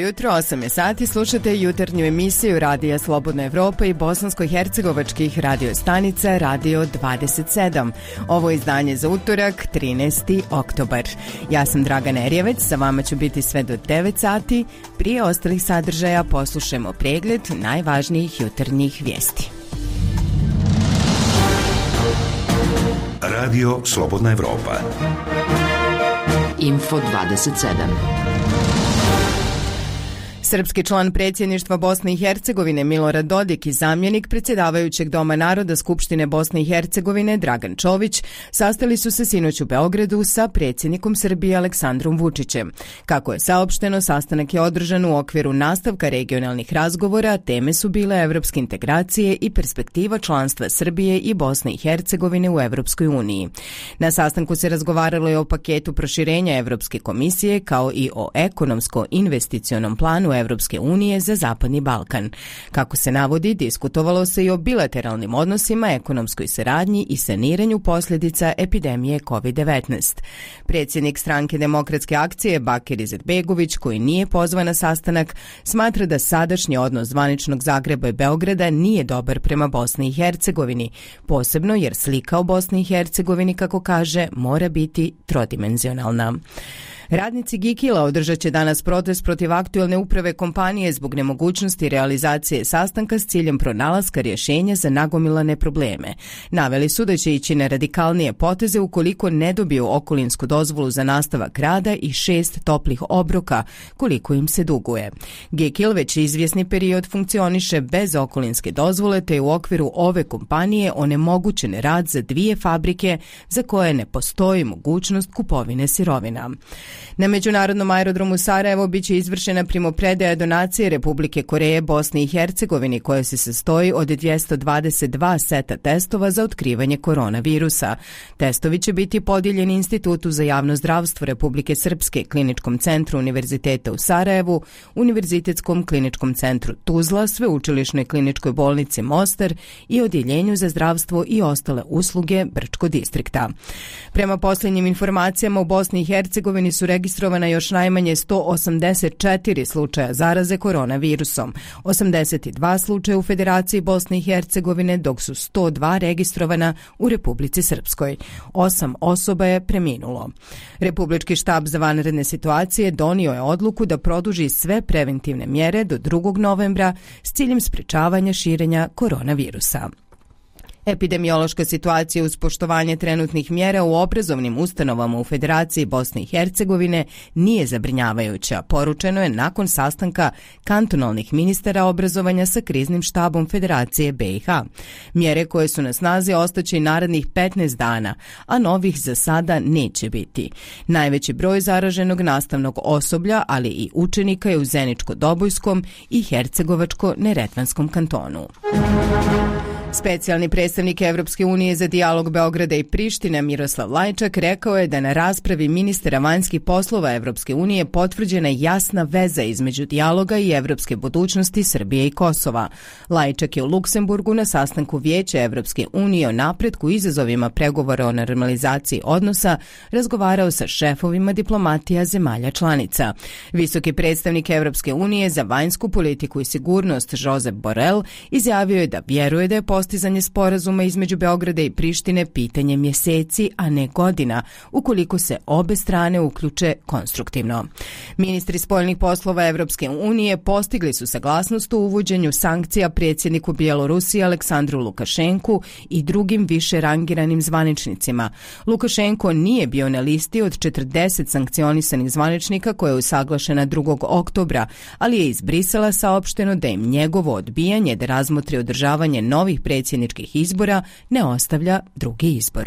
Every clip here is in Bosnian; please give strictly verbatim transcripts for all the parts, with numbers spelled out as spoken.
jutro, osam je sati, slušate jutarnju emisiju Radija Slobodna Evropa i bosansko-hercegovačkih radio stanica Radio dvadeset sedam. Ovo je izdanje za utorak, trinaesti oktobar. Ja sam Draga Nerjevec, sa vama ću biti sve do devet sati. Prije ostalih sadržaja poslušajmo pregled najvažnijih jutarnjih vijesti. Radio Slobodna Evropa. Info dvadeset sedam. Srpski član predsjedništva Bosne i Hercegovine Milorad Dodik i zamjenik predsjedavajućeg Doma naroda Skupštine Bosne i Hercegovine Dragan Čović sastali su se sinoć u Beogradu sa predsjednikom Srbije Aleksandrom Vučićem. Kako je saopšteno, sastanak je održan u okviru nastavka regionalnih razgovora, teme su bile evropske integracije i perspektiva članstva Srbije i Bosne i Hercegovine u Evropskoj uniji. Na sastanku se razgovaralo i o paketu proširenja Evropske komisije kao i o ekonomsko-investicionom planu Evropske unije za Zapadni Balkan. Kako se navodi, diskutovalo se i o bilateralnim odnosima, ekonomskoj saradnji i saniranju posljedica epidemije kovid devetnaest. Predsjednik stranke Demokratske akcije Bakir Izetbegović, koji nije pozvan na sastanak, smatra da sadašnji odnos zvaničnog Zagreba i Beograda nije dobar prema Bosni i Hercegovini, posebno jer slika o Bosni i Hercegovini, kako kaže, mora biti trodimenzionalna. Radnici Gikila održat će danas protest protiv aktuelne uprave kompanije zbog nemogućnosti realizacije sastanka s ciljem pronalaska rješenja za nagomilane probleme. Naveli su da će ići na radikalnije poteze ukoliko ne dobiju okolinsku dozvolu za nastavak rada i šest toplih obroka, koliko im se duguje. Gikil već izvjesni period funkcioniše bez okolinske dozvole, te je u okviru ove kompanije onemogućen rad za dvije fabrike za koje ne postoji mogućnost kupovine sirovina. Na međunarodnom aerodromu Sarajevo biće izvršena primopredaja donacije Republike Koreje Bosni i Hercegovini, koja se sastoji od dvjesto dvadeset dva seta testova za otkrivanje koronavirusa. Testovi će biti podijeljeni Institutu za javno zdravstvo Republike Srpske, Kliničkom centru Univerziteta u Sarajevu, Univerzitetskom kliničkom centru Tuzla, Sveučilišnoj kliničkoj bolnici Mostar i Odjeljenju za zdravstvo i ostale usluge Brčko distrikta. Prema posljednjim informacijama, u Bosni i Hercegovini su registrovana još najmanje sto osamdeset četiri slučaja zaraze koronavirusom, osamdeset dva slučaja u Federaciji Bosne i Hercegovine, dok su sto dva registrovana u Republici Srpskoj. Osam osoba je preminulo. Republički štab za vanredne situacije donio je odluku da produži sve preventivne mjere do drugog novembra s ciljem sprečavanja širenja koronavirusa. Epidemiološka situacija uz poštovanje trenutnih mjera u obrazovnim ustanovama u Federaciji Bosne i Hercegovine nije zabrinjavajuća, poručeno je nakon sastanka kantonalnih ministara obrazovanja sa kriznim štabom Federacije be i ha. Mjere koje su na snazi ostaće i narednih petnaest dana, a novih za sada neće biti. Najveći broj zaraženog nastavnog osoblja, ali i učenika je u Zeničko-Dobojskom i Hercegovačko-Neretvanskom kantonu. Specijalni predstavnik Evropske unije za dijalog Beograda i Prištine Miroslav Lajčak rekao je da na raspravi ministara vanjskih poslova Evropske unije potvrđena jasna veza između dijaloga i evropske budućnosti Srbije i Kosova. Lajčak je u Luksemburgu na sastanku Vijeća Evropske unije o napretku i izazovima pregovora o normalizaciji odnosa razgovarao sa šefovima diplomatija zemalja članica. Visoki predstavnik Evropske unije za vanjsku politiku i sigurnost Josep Borrell izjavio je da vjeruje da je postizanje sporazuma između Beograda i Prištine pitanje mjeseci, a ne godina, ukoliko se obe strane uključe konstruktivno. Ministri spoljnih poslova Evropske unije postigli su saglasnost u uvođenju sankcija predsjedniku Bjelorusije Aleksandru Lukašenku i drugim više rangiranim zvaničnicima. Lukašenko nije bio na listi od četrdeset sankcionisanih zvaničnika koja je usaglašena drugog oktobra, ali je iz Brisela saopšteno da im njegovo odbijanje da razmotri održavanje novih predsjedničkih izbora ne ostavlja drugi izbor.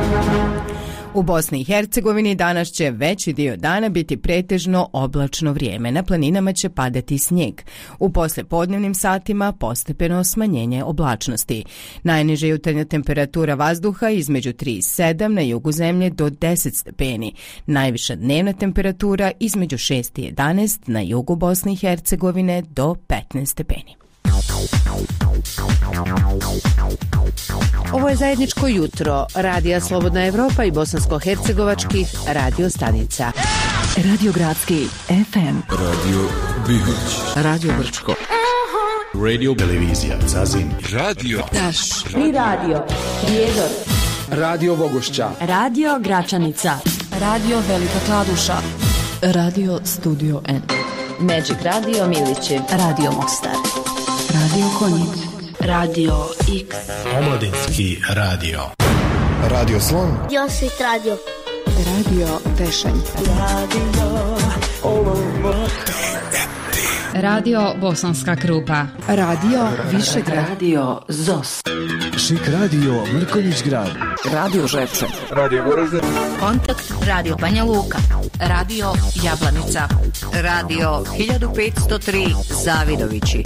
U Bosni i Hercegovini danas će veći dio dana biti pretežno oblačno vrijeme. Na planinama će padati snijeg. U poslijepodnevnim satima postepeno smanjenje oblačnosti. Najniža jutarnja temperatura vazduha između tri i sedam, na jugu zemlje do deset stepeni. Najviša dnevna temperatura između šest i jedanaest, na jugu Bosne i Hercegovine do petnaest stepeni. Ovo je zajedničko jutro Radija Slobodna Evropa i bosansko-hercegovačkih radio stanica. Radio Gradski F M, Radio Bihoć, Radio Brčko, Radio Televizija Zazin, Radio Taš, I radio Prijedor, Radio Vogošća, Radio Gračanica, Radio Velika Kladuša, Radio Studio N, Magic Radio Milići, Radio Mostar, Radio Konjic, Radio X, Omladinski radio, Radio Slon, Josip Radio, Radio Tešanj, Radio Olovo, Radio Bosanska Krupa, Radio Višegrad, Radio Zos, Šik radio Mrkonjić Grad, Radio Žepče, Radio Goražde, Kontakt Radio Banja Luka, Radio Jablanica, Radio hiljadu petsto tri Zavidovići.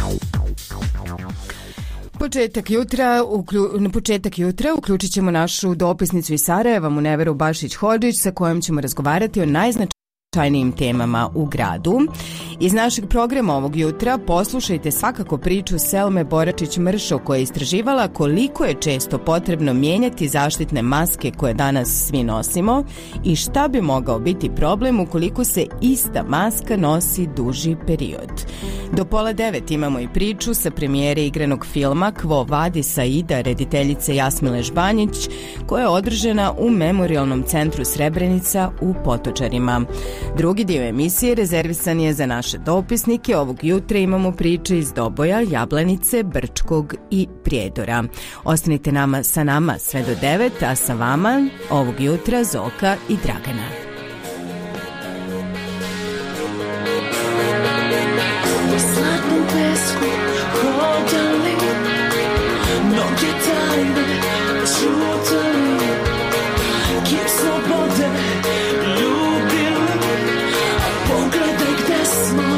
Početak jutra, uklju, na početak jutra uključit ćemo našu dopisnicu iz Sarajeva, Muneveru Bašić-Hodžić, sa kojom ćemo razgovarati o najznačajnijim temama u gradu. Iz našeg programa ovog jutra poslušajte svakako priču Selme Boračić-Mršo, koja je istraživala koliko je često potrebno mijenjati zaštitne maske koje danas svi nosimo i šta bi mogao biti problem ukoliko se ista maska nosi duži period. Do pola devet imamo i priču sa premijere igranog filma Quo Vadis Aida rediteljice Jasmile Žbanjić, koja je održana u Memorijalnom centru Srebrenica u Potočarima. Drugi dio emisije rezervisan je za naše dopisnike. Ovog jutra imamo priče iz Doboja, Jablanice, Brčkog i Prijedora. Ostanite nama sa nama sve do devet, a sa vama ovog jutra Zoka i Dragana. po slatnom pesku hodali, mnoge tajne šutali, kim slobode ljubili, a pogledaj gde smo.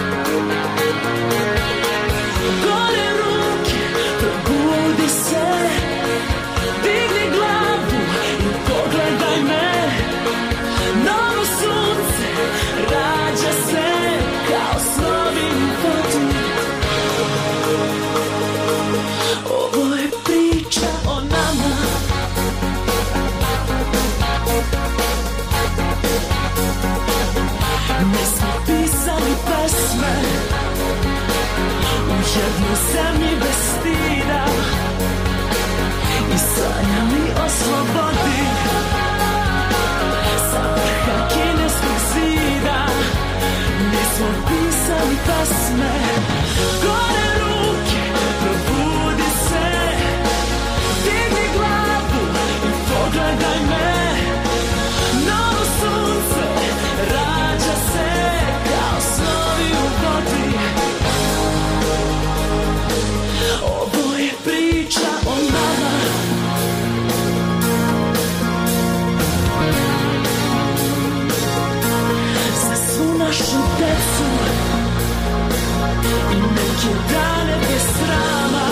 Gore ruke, probudi se, digni glavu i pogledaj me. Novo sunce rađa se kao snovi u vodi. Ovo je priča o nama. Mi smo pisali pesme u jednoj zemlji bez stida i sanjali o slobodi sa vrha kineskog zida. Mi smo pisali pesme. Gore ruke, probudi se, digni glavu i pogledaj me. Novo sunce rađa se kao snovi u vodi. Ovo je priča o nama. Za svu našu decu i neke dane bez srama.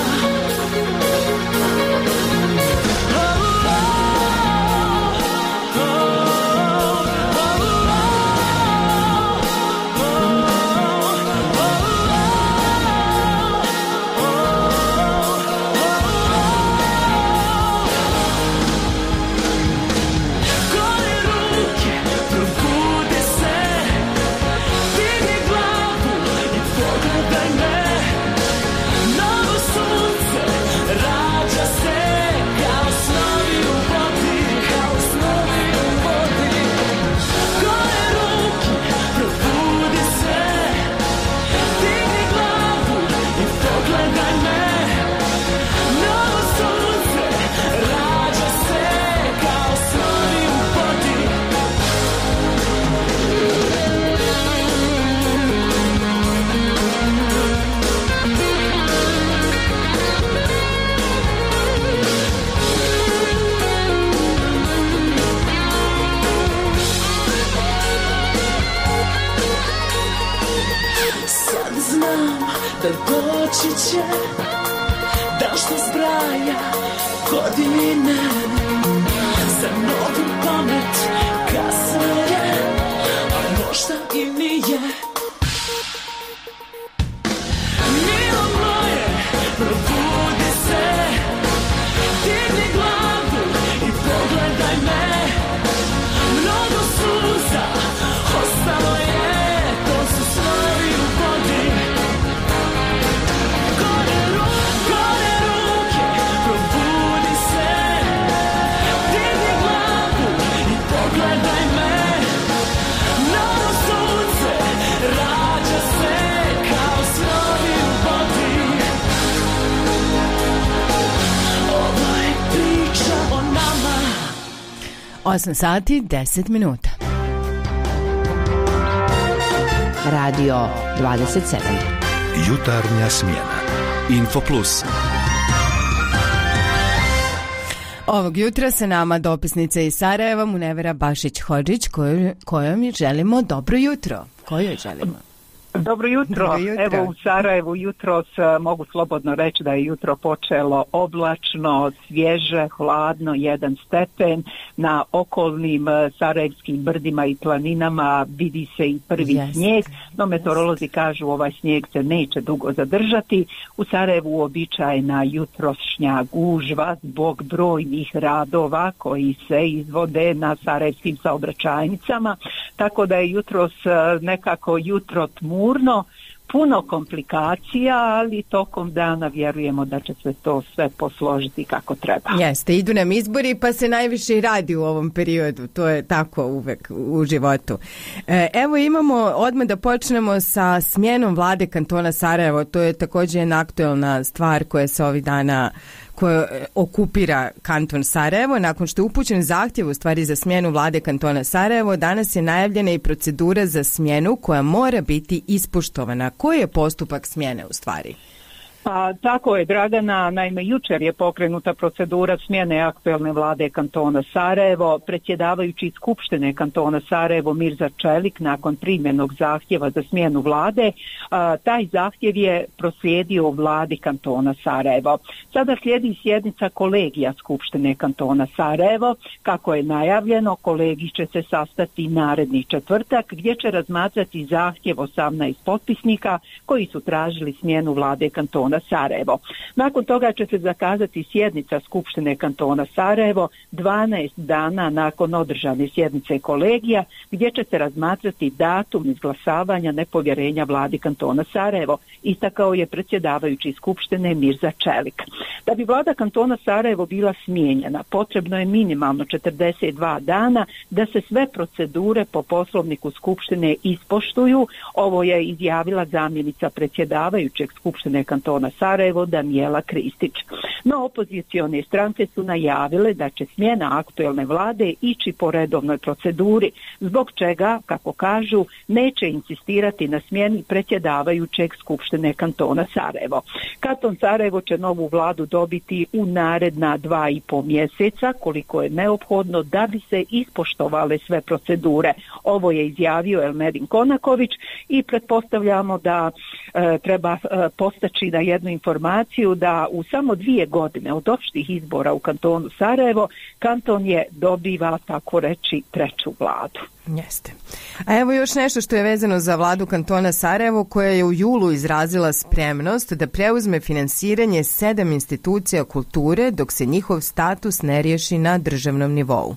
Gore ruke, probude se, digni glavu i pogledaj me. Novo sunce rađa se kao snovi u vodi, kao snovi u vodi. Gore ruke, probudi se, digni glavu i pogledaj me. Novo sunce rađa se kao snovi u vodi. Sad znam da doći će dan što zbraja godine. Za novu pamet kasno je, a možda i nije. Milo moj, osam sati, deset minuta. Radio dvadeset sedam. Jutarnja smjena. Info Plus. Ovog jutra sa nama dopisnica iz Sarajeva, Munevera Bašić-Hodžić, kojoj, kojom želimo dobro jutro. Kojoj želimo? Dobro jutro. Dobro jutro. Evo u Sarajevu jutros mogu slobodno reći da je jutro počelo oblačno, svježe, hladno, jedan stepen. Na okolnim sarajevskim brdima i planinama vidi se i prvi yes. snijeg, no meteorolozi kažu ovaj snijeg se neće dugo zadržati. U Sarajevu uobičajena jutrošnja gužva zbog brojnih radova koji se izvode na sarajevskim saobraćajnicama, tako da je jutros nekako jutro tmurno, puno komplikacija, ali tokom dana vjerujemo da će se to sve posložiti kako treba. Jeste, idu nam izbori pa se najviše i radi u ovom periodu, to je tako uvek u životu. E, evo imamo odmah da počnemo sa smjenom vlade kantona Sarajevo, to je također jedna aktuelna stvar koja se ovih dana koja okupira kanton Sarajevo. Nakon što je upućen zahtjev u stvari za smjenu vlade kantona Sarajevo, danas je najavljena i procedura za smjenu koja mora biti ispoštovana. Koji je postupak smjene u stvari? Pa tako je, Dragana. Naime, jučer je pokrenuta procedura smjene aktuelne vlade kantona Sarajevo. Predsjedavajući Skupštine kantona Sarajevo Mirza Čelik nakon primljenog zahtjeva za smjenu vlade, a, taj zahtjev je proslijedio vladi kantona Sarajevo. Sada slijedi sjednica kolegija Skupštine kantona Sarajevo. Kako je najavljeno, kolegij će se sastati naredni četvrtak gdje će razmatrati zahtjev osamnaest potpisnika koji su tražili smjenu vlade kantona Sarajevo. Nakon toga će se zakazati sjednica Skupštine kantona Sarajevo dvanaest dana nakon održane sjednice kolegija gdje će se razmatrati datum izglasavanja nepovjerenja vladi kantona Sarajevo, istakao je predsjedavajući Skupštine Mirza Čelik. Da bi vlada kantona Sarajevo bila smijenjena, potrebno je minimalno četrdeset dva dana da se sve procedure po poslovniku Skupštine ispoštuju. Ovo je izjavila zamjenica predsjedavajućeg Skupštine kantona Sarajevo Danijela Kristić. No, opozicione stranke su najavile da će smjena aktuelne vlade ići po redovnoj proceduri, zbog čega, kako kažu, neće insistirati na smjeni predsjedavajućeg Skupštine kantona Sarajevo. Kanton Sarajevo će novu vladu dobiti u naredna dva i po mjeseca, koliko je neophodno da bi se ispoštovale sve procedure. Ovo je izjavio Elmedin Konaković i pretpostavljamo da e, treba e, postaći na jednu informaciju da u samo dvije godine od opštih izbora u kantonu Sarajevo, kanton je dobiva, tako reći, treću vladu. Jeste. A evo još nešto što je vezano za vladu kantona Sarajevo, koja je u julu izrazila spremnost da preuzme finansiranje sedam institucija kulture dok se njihov status ne riješi na državnom nivou.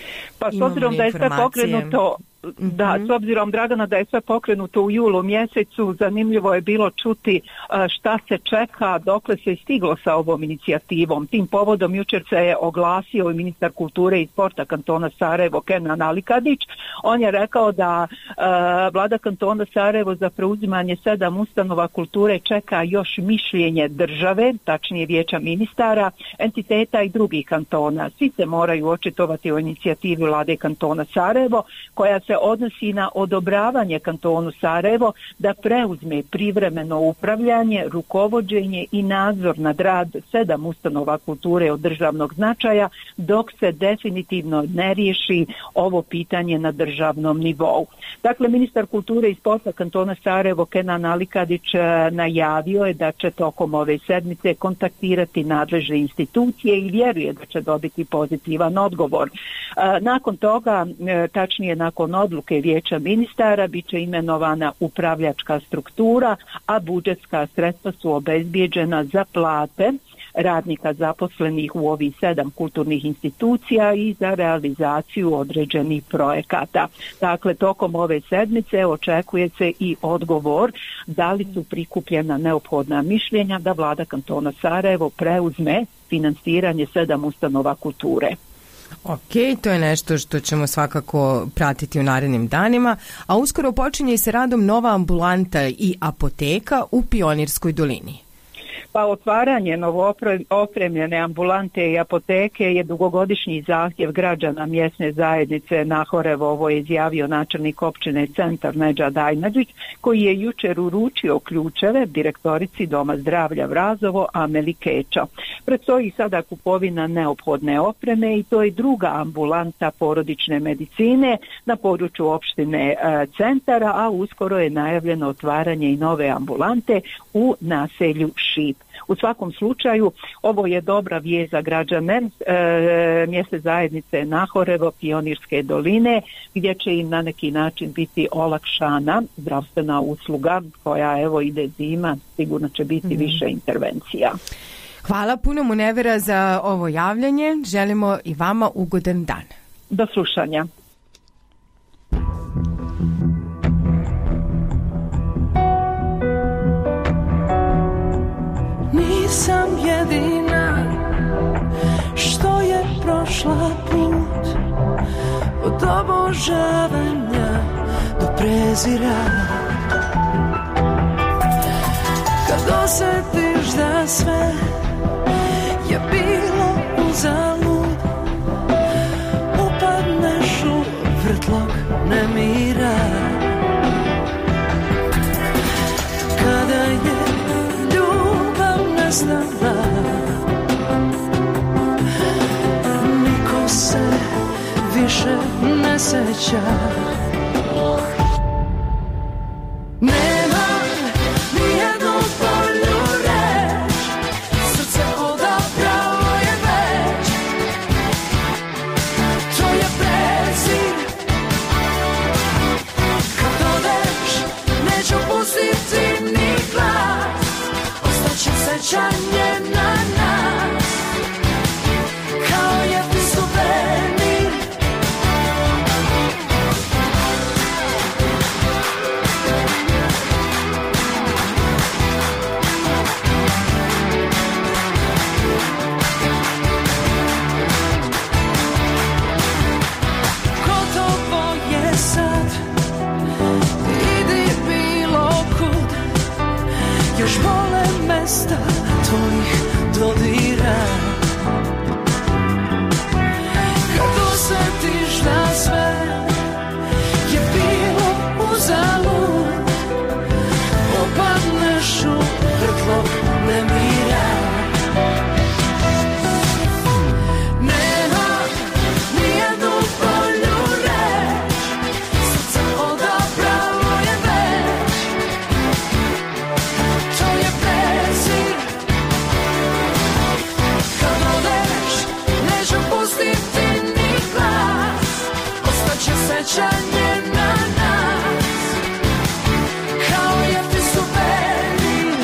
Pa s obzirom da je sve pokrenuto Da, s obzirom, Dragana, da je sve pokrenuto u julu mjesecu, zanimljivo je bilo čuti šta se čeka, dokle se je stiglo sa ovom inicijativom. Tim povodom jučer se je oglasio i ministar kulture i sporta kantona Sarajevo Kenan Alikadić. On je rekao da uh, vlada kantona Sarajevo za preuzimanje sedam ustanova kulture čeka još mišljenje države, tačnije vijeća ministara, entiteta i drugih kantona. Svi se moraju očitovati o inicijativi vlade kantona Sarajevo, koja se odnosi na odobravanje kantonu Sarajevo da preuzme privremeno upravljanje, rukovođenje i nadzor nad rad sedam ustanova kulture od državnog značaja dok se definitivno ne riješi ovo pitanje na državnom nivou. Dakle, ministar kulture i sporta kantona Sarajevo Kenan Alikadić najavio je da će tokom ove sedmice kontaktirati nadležne institucije i vjeruje da će dobiti pozitivan odgovor. Nakon toga, tačnije nakon odluke vijeća ministara, bit će imenovana upravljačka struktura, a budžetska sredstva su obezbijeđena za plate radnika zaposlenih u ovih sedam kulturnih institucija i za realizaciju određenih projekata. Dakle, tokom ove sedmice očekuje se i odgovor da li su prikupljena neophodna mišljenja da vlada kantona Sarajevo preuzme finansiranje sedam ustanova kulture. Ok, to je nešto što ćemo svakako pratiti u narednim danima, a uskoro počinje se radom nova ambulanta i apoteka u Pionirskoj dolini. Pa otvaranje novoopremljene ambulante i apoteke je dugogodišnji zahtjev građana mjesne zajednice Nahorevo, ovo je izjavio načelnik općine Centar Nedžad Ajnadžić, koji je jučer uručio ključeve direktorici Doma zdravlja Vrazovo Ameli Kečo. Predstoji sada kupovina neophodne opreme i to je druga ambulanta porodične medicine na području opštine Centara, a uskoro je najavljeno otvaranje i nove ambulante u naselju Šip. U svakom slučaju, ovo je dobra vijest za građane e, mjesne zajednice Nahorevo, Pionirske doline, gdje će im na neki način biti olakšana zdravstvena usluga koja, evo, ide zima, sigurno će biti mm-hmm. više intervencija. Hvala puno Munevera za ovo javljanje. Želimo i vama ugodan dan. Do slušanja. Nisam jedina što je prošla put od obožavanja do prezira. Kad osjetiš da sve je bilo uzalud, upadneš u vrtlog nemira. Kada je nestala, niko se više ne seća. Nema nijednu bolju reč, srce odabralo je već. To je prezir, kad odeš neću pustiti ni glas. Ostaće sećanje na nas, kao je ti suvenir. Gotovo je sad, idi bilo kud, još vole mesta tvojih dodira. Kad osjetiš da sve je bilo uzalud, opadneš u vrtlog nemira. Nema nijednu bolju reč, srce odabralo je već. To je prezir, kad odeš neću pustiti ni glas. Ostaće sećanje na nas, kao je ti suvenir.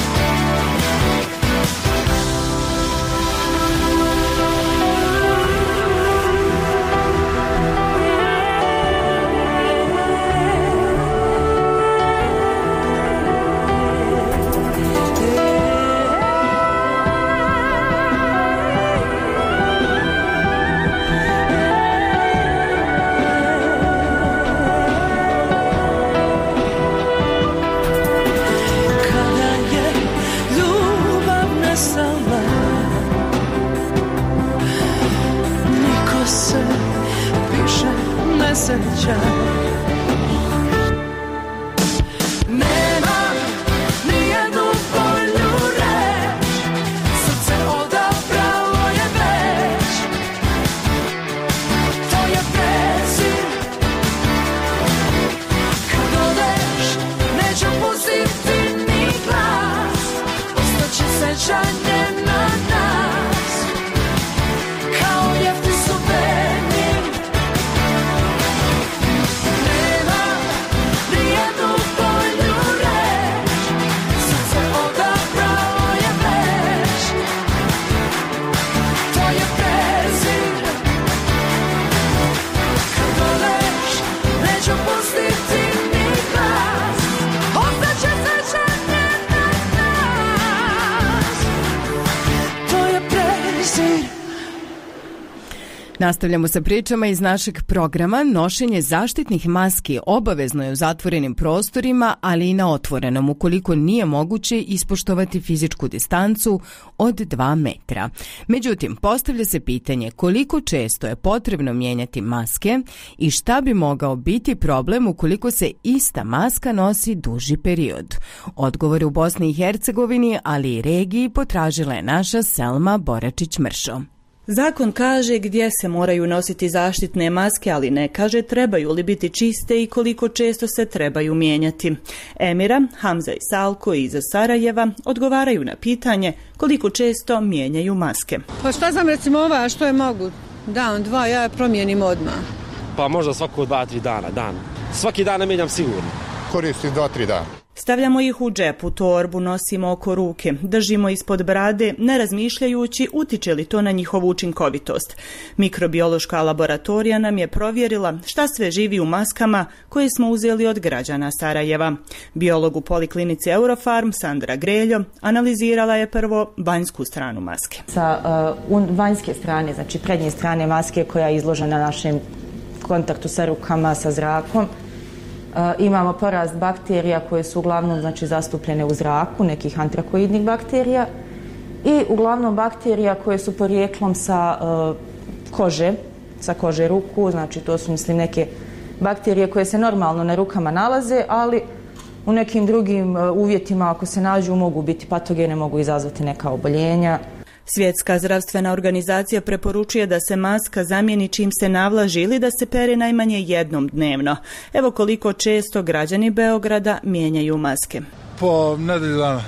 Kada je ljubav nestala, niko se više ne seća. Nema nijednu bolju reč, srce odabralo je već. To je prezir, kad odeš neću pustiti ni glas. Ostaće sećanje na nas, kao je ti suvenir. Nema nijednu bolju reč, srce odabralo je već. To je prezir, kad odeš neću pustiti ni glas. Ostaće sećanje na nas, Nastavljamo sa pričama iz našeg programa. Nošenje zaštitnih maski obavezno je u zatvorenim prostorima, ali i na otvorenom, ukoliko nije moguće ispoštovati fizičku distancu od dva metra. Međutim, postavlja se pitanje koliko često je potrebno mijenjati maske i šta bi mogao biti problem ukoliko se ista maska nosi duži period. Odgovore u Bosni i Hercegovini, ali i regiji, potražila je naša Selma Boračić-Mršo. Zakon kaže gdje se moraju nositi zaštitne maske, ali ne kaže trebaju li biti čiste i koliko često se trebaju mijenjati. Emira, Hamza i Salko iz Sarajeva odgovaraju na pitanje koliko često mijenjaju maske. Pa šta znam, recimo ova, što je mogu? Dan, dva, ja je promijenim odmah. Pa možda svako dva, tri dana, dan. Svaki dan ne mijenjam sigurno. Koristim dva, tri dana. Stavljamo ih u džep, u torbu, nosimo oko ruke, držimo ispod brade, ne razmišljajući utiče li to na njihovu učinkovitost. Mikrobiološka laboratorija nam je provjerila šta sve živi u maskama koje smo uzeli od građana Sarajeva. Biolog u poliklinici Eurofarm, Sandra Greljo, analizirala je prvo vanjsku stranu maske. Sa uh, vanjske strane, znači prednje strane maske koja je izložena našem kontaktu sa rukama, sa zrakom, Uh, imamo porast bakterija koje su uglavnom znači, zastupljene u zraku, nekih antrakoidnih bakterija i uglavnom bakterija koje su porijeklom sa uh, kože, sa kože ruku, znači to su mislim neke bakterije koje se normalno na rukama nalaze, ali u nekim drugim uh, uvjetima ako se nađu mogu biti patogene, mogu izazvati neka oboljenja. Svjetska zdravstvena organizacija preporučuje da se maska zamijeni čim se navlaži ili da se pere najmanje jednom dnevno. Evo koliko često građani Beograda mijenjaju maske. Po nedelju dana.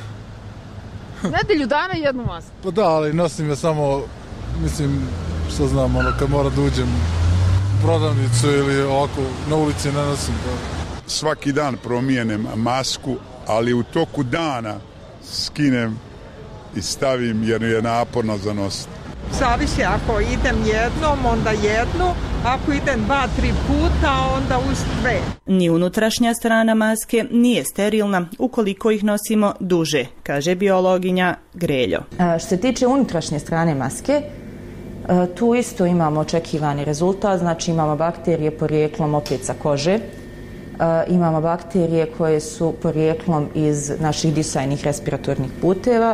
Nedelju dana jednu masku? Pa da, ali nosim je samo, mislim, što znam, ono, kad mora da uđem u prodavnicu ili ovako na ulici ne nosim. Svaki dan promijenem masku, ali u toku dana skinem i stavim jer je naporno za nositi. Zavisi, ako idem jednom, onda jednu, ako idem dva, tri puta, onda uz dve. Ni unutrašnja strana maske nije sterilna ukoliko ih nosimo duže, kaže biologinja Greljo. A, što se tiče unutrašnje strane maske, a, tu isto imamo očekivani rezultat, znači imamo bakterije porijeklom opet sa kože, a, imamo bakterije koje su porijeklom iz naših disajnih respiratornih puteva,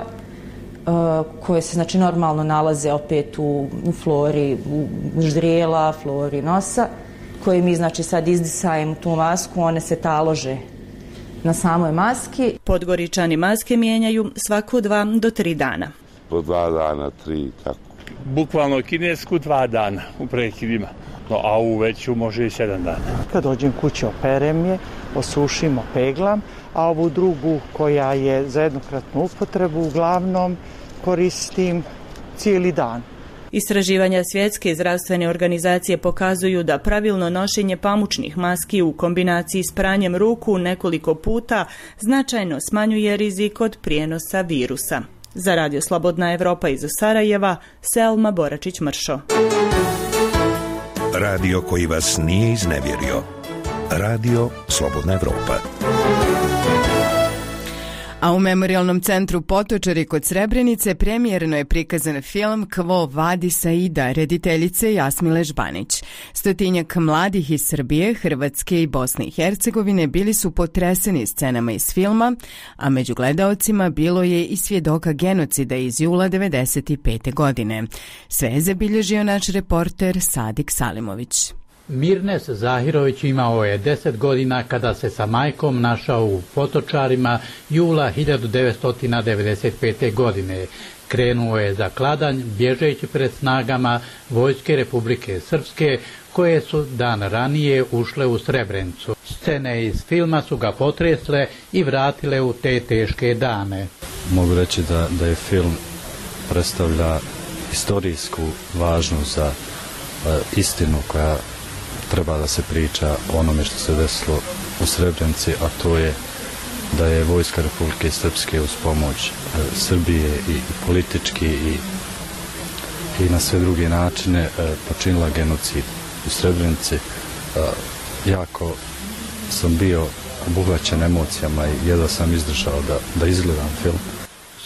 koje se znači normalno nalaze opet u, u flori u ždrijela, flori nosa, koje mi znači sad izdisajemo tu masku, one se talože na samoj maski. Podgoričani maske mijenjaju svako dva do tri dana. Po dva dana, tri, tako. Bukvalno kinesku dva dana u prekidima, no, a u veću može i sedam dana. Kad dođem kući operem je, osušim, opeglam, a ovu drugu koja je za jednokratnu upotrebu uglavnom koristim cijeli dan. Istraživanja Svjetske zdravstvene organizacije pokazuju da pravilno nošenje pamučnih maski u kombinaciji s pranjem ruku nekoliko puta značajno smanjuje rizik od prijenosa virusa. Za Radio Slobodna Evropa iz Sarajeva, Selma Boračić-Mršo. Radio koji vas nije iznevjerio. Radio Slobodna Evropa. A u Memorijalnom centru Potočari kod Srebrenice premijerno je prikazan film Quo vadis Aida rediteljice Jasmile Žbanić. Stotinjak mladih iz Srbije, Hrvatske i Bosne i Hercegovine bili su potreseni scenama iz filma, a među gledaocima bilo je i svjedoka genocida iz jula devedeset pete. godine. Sve je zabilježio naš reporter Sadik Salimović. Mirnes Zahirović imao je deset godina kada se sa majkom našao u Potočarima jula hiljadu devetsto devedeset pete. godine. Krenuo je za Kladanj bježeći pred snagama Vojske Republike Srpske koje su dan ranije ušle u Srebrenicu. Scene iz filma su ga potresle i vratile u te teške dane. Mogu reći da, da je film predstavlja historijsku važnost za uh, istinu koja treba da se priča o onome što se desilo u Srebrenici, a to je da je Vojska Republike Srpske uz pomoć e, Srbije i, i politički i, i na sve druge načine e, počinila genocid u Srebrenici. E, jako sam bio obuhvaćen emocijama i jedva sam izdržao da, da izgledam film.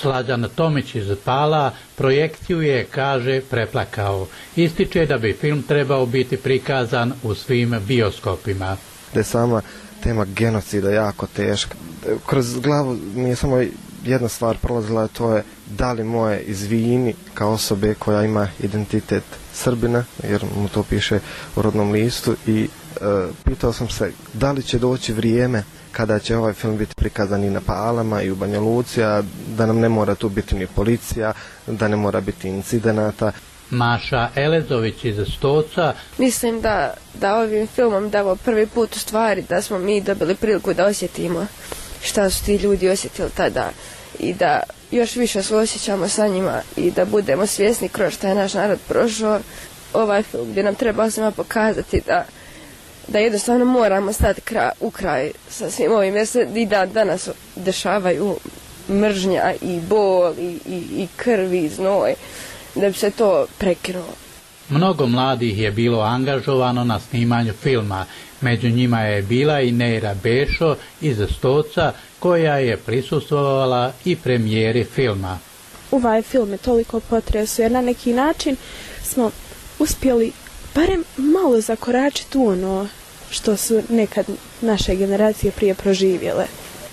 Slađan Tomić iz Pala projekciju je, kaže, preplakao. Ističe da bi film trebao biti prikazan u svim bioskopima. Da je sama tema genocida jako teška. Kroz glavu mi je samo jedna stvar prolazila, to je da li moje izvini kao osobe koja ima identitet Srbina, jer mu to piše u rodnom listu, i e, pitao sam se da li će doći vrijeme kada će ovaj film biti prikazan i na Palama i u Banja Luci, a da nam ne mora tu biti ni policija, da ne mora biti incidenata. Maša Elezović iz Stoca. Mislim da, da ovim filmom da ovo prvi put u stvari da smo mi dobili priliku da osjetimo šta su ti ljudi osjetili tada i da još više suosjećamo sa njima i da budemo svjesni kroz što je naš narod prošao. Ovaj film gdje nam treba svima pokazati da, da jednostavno moramo stati kraj, u kraj sa svim ovim, jer se i da danas dešavaju mržnja i bol i, i, i krv i znoj, da bi se to prekinulo. Mnogo mladih je bilo angažovano na snimanju filma. Među njima je bila i Neira Bešo iz Stoca, koja je prisustvovala i premijeri filma. Ovaj film je toliko potresao jer na neki način smo uspjeli barem malo zakoračiti u ono što su nekad naše generacije prije proživjele.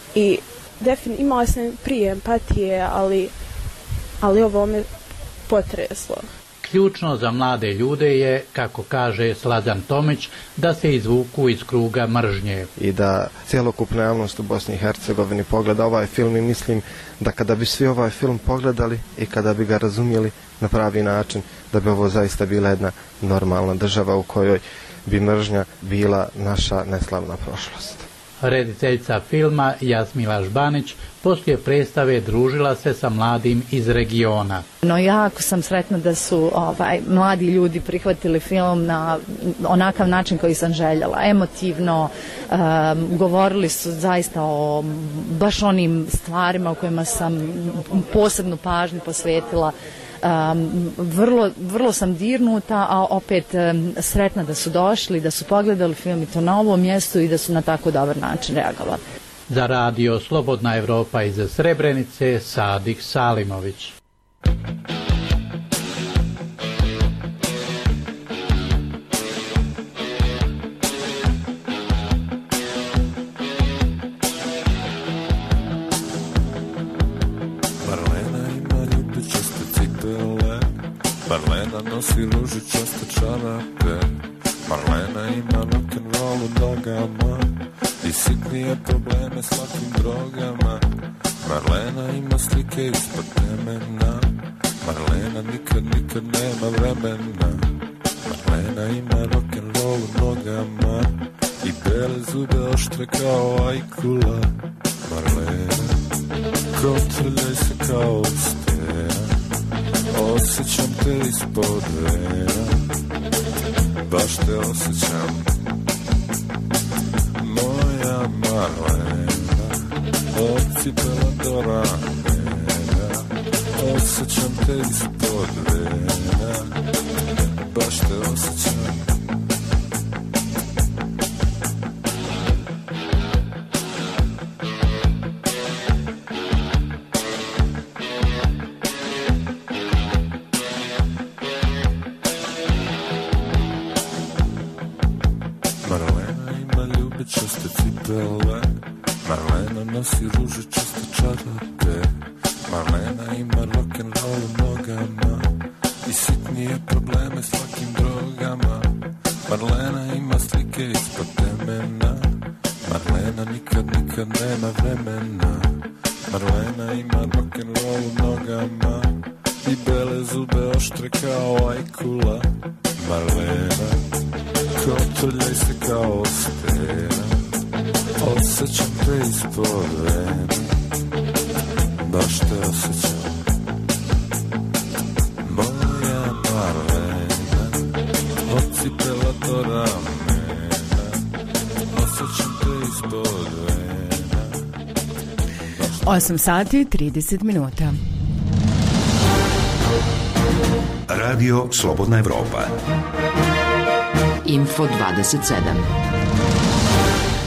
I definitivno imala sam prije empatije, ali, ali ovo me potreslo. Ključno za mlade ljude je, kako kaže Slađan Tomić, da se izvuku iz kruga mržnje. I da cjelokupna javnost u Bosni i Hercegovini pogleda ovaj film, i mislim da kada bi svi ovaj film pogledali i kada bi ga razumjeli na pravi način, da bi ovo zaista bila jedna normalna država u kojoj bi mržnja bila naša neslavna prošlost. Rediteljica filma Jasmila Žbanić poslije predstave družila se sa mladim iz regiona. No, jako sam sretna da su ovaj, mladi ljudi prihvatili film na onakav način koji sam željela. Emotivno, um, govorili su zaista o baš onim stvarima u kojima sam posebnu pažnju posvetila. Um, vrlo, vrlo sam dirnuta, a opet um, sretna da su došli, da su pogledali film i to na ovom mjestu i da su na tako dobar način reagovali. Za radio Slobodna Evropa iz Srebrenice, Sadik Salimović. Marlena nosi ružičaste čarape, Marlena ima rock'n'roll u nogama i sitnije probleme s lakim drogama. Marlena ima slike ispod temena, Marlena nikad, nikad nema vremena. Marlena ima rock'n'roll u nogama i bele zube oštre kao ajkula. Marlena, kotrljaj se kao stena, osjećam te ispod vena, baš te osjećam, moja Marlena, od cipela do ramena, osjećam te ispod vena, baš te osjećam. Marlena nosi ružičaste čarape, Marlena ima rock'n'roll u nogama i sitnije probleme s lakim drogama. Marlena ima slike ispod temena, Marlena nikad, nikad nema vremena. Marlena ima rock'n'roll u nogama i bele zube oštre kao ajkula. Marlena, kotrljaj se kao stena, osjećam te ispod vena, baš te osjećam, moja Marlena, od cipela do ramena, osjećam te ispod vena. osam sati trideset minuta. Radio Slobodna Evropa. Info dvadeset sedam.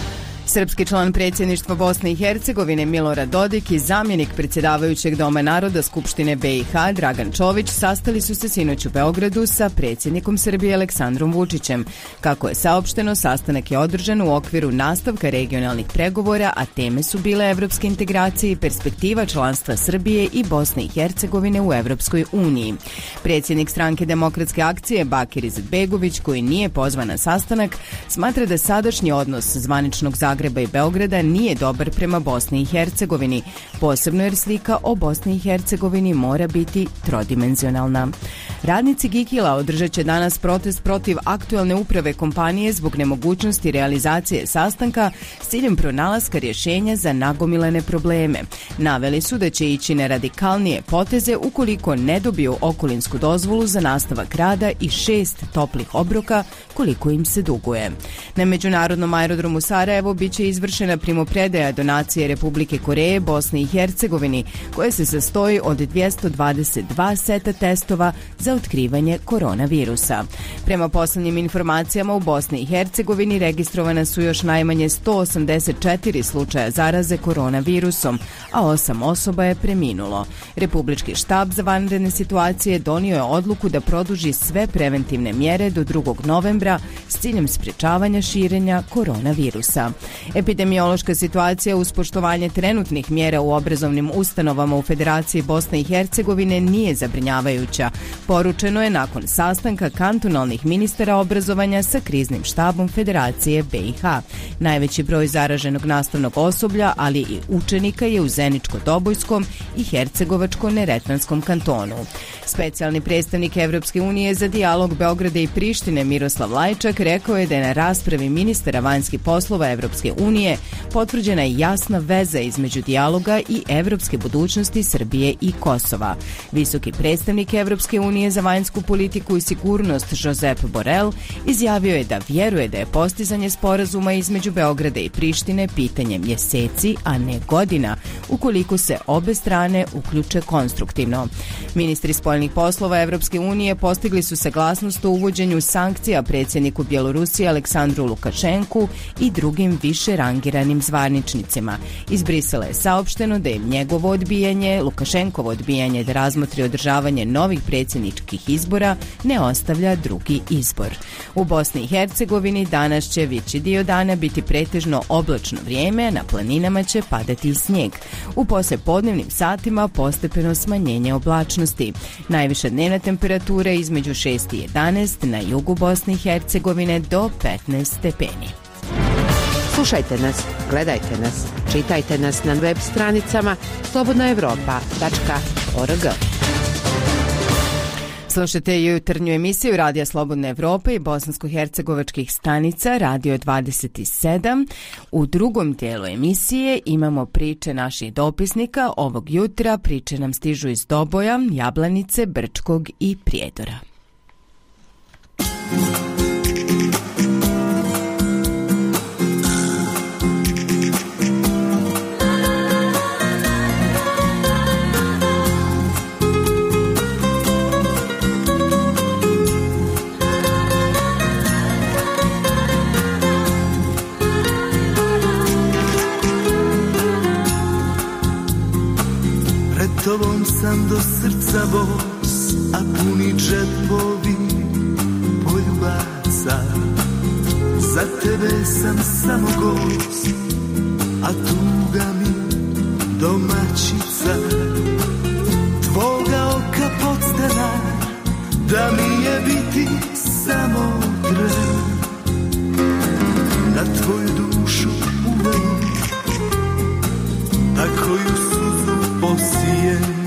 Srpski član predsjedništva Bosne i Hercegovine Milorad Dodik i zamjenik predsjedavajućeg Doma naroda Skupštine B i H Dragan Čović sastali su se sinoć u Beogradu sa predsjednikom Srbije Aleksandrom Vučićem. Kako je saopšteno, sastanak je održan u okviru nastavka regionalnih pregovora, a teme su bile evropske integracije i perspektiva članstva Srbije i Bosne i Hercegovine u Evropskoj uniji. Predsjednik stranke Demokratske akcije Bakir Izetbegović, koji nije pozvan na sastanak, smatra da sadašnji odnos zvaničnog Zagreba i Beograda nije dobar prema Bosni i Hercegovini, posebno jer slika o Bosni i Hercegovini mora biti trodimenzionalna. Radnici Gikila održat će danas protest protiv aktuelne uprave kompanije zbog nemogućnosti realizacije sastanka s ciljem pronalaska rješenja za nagomilane probleme. Naveli su da će ići na radikalnije poteze ukoliko ne dobiju okolinsku dozvolu za nastavak rada i šest toplih obroka koliko im se duguje. Na međunarodnom aerodromu Sarajevo biće izvršena primopredaja donacije Republike Koreje Bosni i Hercegovini, koja se sastoji od dvjesto dvadeset dva seta testova za otkrivanje koronavirusa. Prema poslednjim informacijama, u Bosni i Hercegovini registrovana su još najmanje sto osamdeset četiri slučaja zaraze koronavirusom, a osam osoba je preminulo. Republički štab za vanredne situacije donio je odluku da produži sve preventivne mjere do drugog novembra s ciljem sprječavanja širenja koronavirusa. Epidemiološka situacija uz poštovanje trenutnih mjera u obrazovnim ustanovama u Federaciji Bosne i Hercegovine nije zabrinjavajuća. Poručeno je nakon sastanka kantonalnih ministara obrazovanja sa kriznim štabom Federacije B i H. Najveći broj zaraženog nastavnog osoblja, ali i učenika je u Zeničko-Dobojskom i Hercegovačko-Neretvanskom kantonu. Specijalni predstavnik Evropske unije za dijalog Beograda i Prištine Miroslav Lajčak rekao je da je na raspravi ministara vanjskih poslova Evropske unije potvrđena jasna veza između dijaloga i evropske budućnosti Srbije i Kosova. Visoki predstavnik Evropske unije za vanjsku politiku i sigurnost Josep Borrell izjavio je da vjeruje da je postizanje sporazuma između Beograda i Prištine pitanje mjeseci, a ne godina, ukoliko se obe strane uključe konstruktivno. Ministri spoljnih poslova Evropske unije postigli su saglasnost o uvođenju sankcija predsjedniku Bjelorusije Aleksandru Lukašenku i drugim više rangiranim zvaničnicima. Iz Brisela je saopšteno da je njegovo odbijanje, Lukašenkovo odbijanje da razmotri održavanje novih predsjedničkih izbora ne ostavlja drugi izbor. U Bosni i Hercegovini danas će veći dio dana biti pretežno oblačno vrijeme, a na planinama će padati i snijeg. U poslijepodnevnim satima postepeno smanjenje oblačnosti. Najviša dnevna temperatura između šest i jedanaest, na jugu Bosne i Hercegovine do petnaest stepeni. Slušajte nas, gledajte nas, čitajte nas na web stranicama slobodna evropa tačka org. Slušajte jutarnju emisiju Radija Slobodne Evrope i bosansko-hercegovačkih stanica Radio dvadeset sedam. U drugom dijelu emisije imamo priče naših dopisnika. Ovog jutra priče nam stižu iz Doboja, Jablanice, Brčkog i Prijedora. Tobom sam do srca bos, a puni džepovi poljubaca. Za tebe sam samo gost, a tuga mi domaćica. Tvoga oka podstanar, da mi je biti samo tren. Na tvoju dušu uvek, a koju suzu posijem.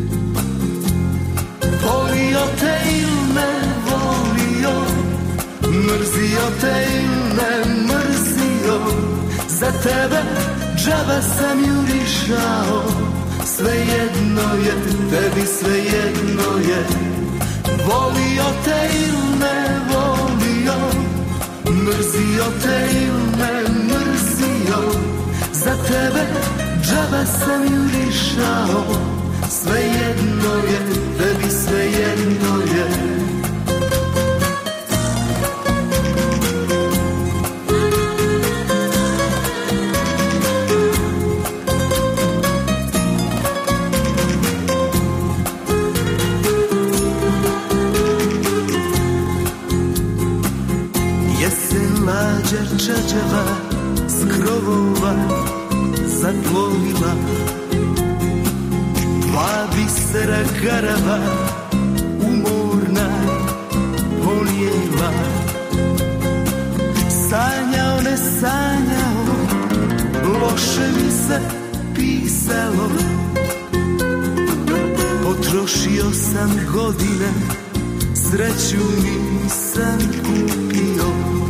Volio te il ne volio, mrzio te il ne mrzio. Za tebe džaba sam jurišao, svejedno je, tebi svejedno je. Volio te il ne volio, mrzio te il ne mrzio. Za tebe džaba sam jurišao, svejedno je, tebi svejedno je. tvrđava s krovova zatvojila, dva bisera garava umorna ponijela. Sanjao, ne sanjao, loše mi se pisalo, potrošio sam godine, sreću nisam kupio.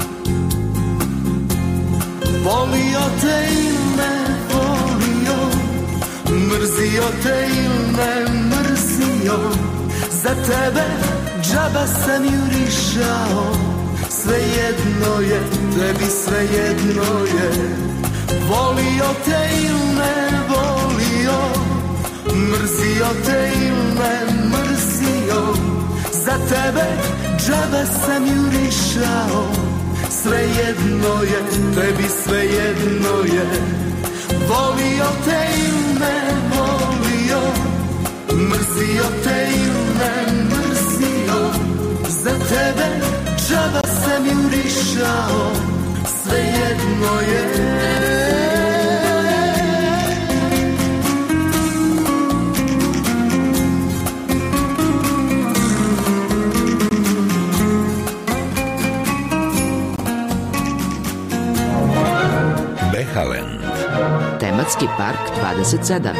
Volio te ili ne volio, mrzio te ili ne mrzio, za tebe džaba sam jurišao, svejedno je, tebi svejedno je. Volio te ili ne volio, mrzio te ili ne mrzio, za tebe džaba sam jurišao, svejedno je, tebi svejedno je. Volio te ili ne volio, mrzio te ili ne mrzio, za tebe džaba sam jurišao, svejedno je. Behalen. Tematski park dvadeset sedam.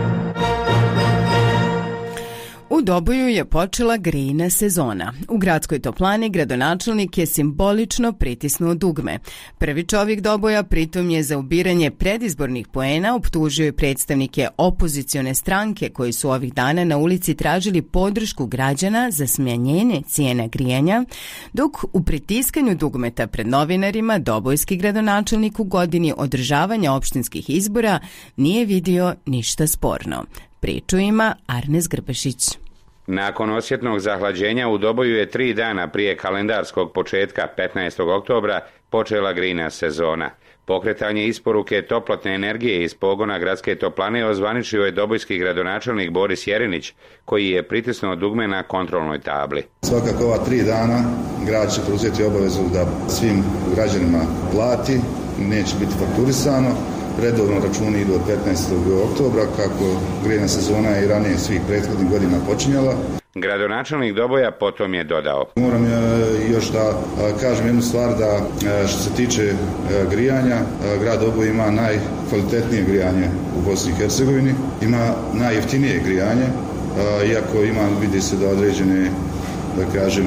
U Doboju je počela grejna sezona. U gradskoj toplani gradonačelnik je simbolično pritisnuo dugme. Prvi čovjek Doboja pritom je za ubiranje predizbornih poena optužio i predstavnike opozicione stranke koji su ovih dana na ulici tražili podršku građana za smanjenje cijena grijanja, dok u pritiskanju dugmeta pred novinarima dobojski gradonačelnik u godini održavanja opštinskih izbora nije vidio ništa sporno. Priču ima Arnes Grbešić. Nakon osjetnog zahlađenja u Doboju je tri dana prije kalendarskog početka petnaestog oktobra počela grejna sezona. Pokretanje isporuke toplotne energije iz pogona gradske toplane ozvaničio je dobojski gradonačelnik Boris Jerinić, koji je pritisnuo dugme na kontrolnoj tabli. Svakako ova tri dana grad će preuzeti obavezu da svim građanima plati, neće biti fakturisano. Redovno računi idu od petnaestog oktobra, kako grejna sezona je i ranije svih prethodnih godina počinjala. Gradonačelnik Doboja potom je dodao: Moram još da kažem jednu stvar, da što se tiče grijanja, grad Doboj ima najkvalitetnije grijanje u Bosni i Hercegovini, ima najjeftinije grijanje, iako ima, vidi se da određene, da kažem,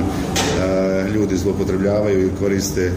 ljudi zloupotrebljavaju i koriste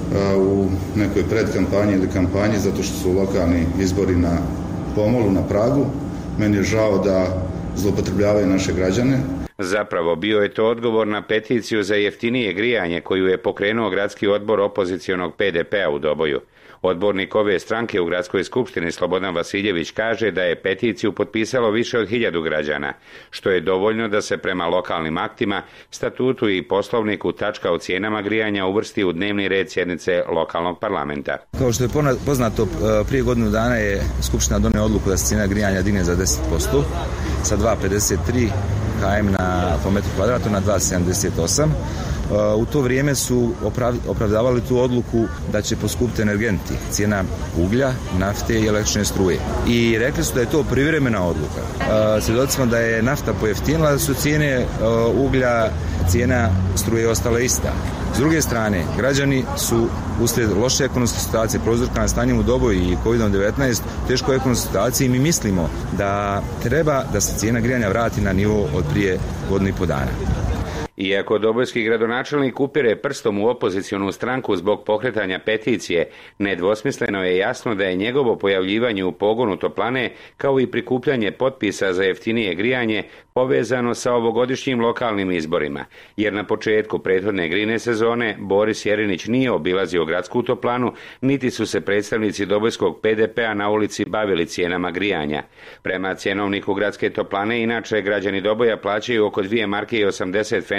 u nekoj predkampanji ili kampanji zato što su lokalni izbori na pomolu, na pragu. Meni je žao da zloupotrebljavaju naše građane. Zapravo bio je to odgovor na peticiju za jeftinije grijanje koju je pokrenuo gradski odbor opozicionog P D P-a u Doboju. Odbornik ove stranke u gradskoj skupštini Slobodan Vasiljević kaže da je peticiju potpisalo više od hiljadu građana, što je dovoljno da se prema lokalnim aktima, statutu i poslovniku tačka o cijenama grijanja uvrsti u dnevni red sjednice lokalnog parlamenta. Kao što je poznato, prije godinu dana je Skupština donijela odluku da se cijena grijanja digne za deset posto sa dva pedeset tri km na po metru kvadratu na dva sedamdeset osam. U to vrijeme su opravdavali tu odluku da će poskupiti energenti, cijena uglja, nafte i električne struje. I rekli su da je to privremena odluka. Svjedoci smo da je nafta pojeftinila, da su cijene uglja, cijena struje ostala ista. S druge strane, građani su uslijed loše ekonomske situacije prouzrokovane stanjem u Doboju i kovid devetnaest teškoj ekonomskoj situaciji, mi mislimo da treba da se cijena grijanja vrati na nivo od prije godinu i po dana. Iako dobojski gradonačelnik upire prstom u opozicionu stranku zbog pokretanja peticije, nedvosmisleno je jasno da je njegovo pojavljivanje u pogonu toplane, kao i prikupljanje potpisa za jeftinije grijanje, povezano sa ovogodišnjim lokalnim izborima, jer na početku prethodne grejne sezone Boris Jerinić nije obilazio gradsku toplanu, niti su se predstavnici dobojskog P D P-a na ulici bavili cijenama grijanja. Prema cjenovniku gradske toplane, inače, građani Doboja plaćaju oko dvije marke i osamdeset pfeniga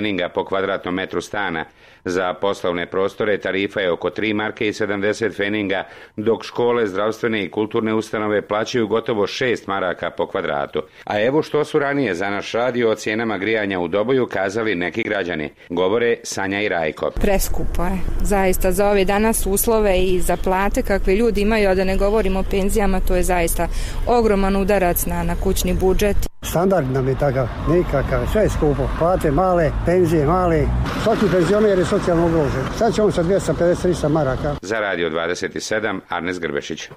feninga po kvadratnom metru stana. Za poslovne prostore tarifa je oko tri marke i sedamdeset feninga, dok škole, zdravstvene i kulturne ustanove plaćaju gotovo šest maraka po kvadratu. A evo što su ranije za naš radio o cijenama grijanja u Doboju kazali neki građani. Govore Sanja i Rajko. Preskupo je. Zaista za ove danas uslove i za plate kakve ljudi imaju, a da ne govorimo o penzijama, to je zaista ogroman udarac na, na kućni budžet. Standard nam je takav, nikakav, sve je skupo. Plate male, penzije male, svaki penzioner je socijalno ugrožen. Sad ćemo sa dvjesto pedeset do trista maraka. Za Radio dvadeset sedam, Arnes Grbešić.